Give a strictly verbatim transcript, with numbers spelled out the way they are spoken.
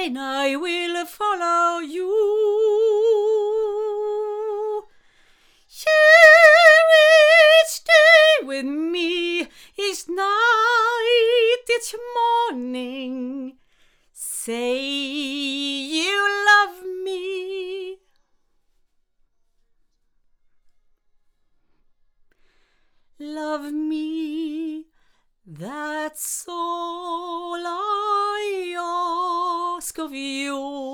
then I will follow you. Share each day with me, each night, each morning. Say you love me. Love me, that's all I ask of you.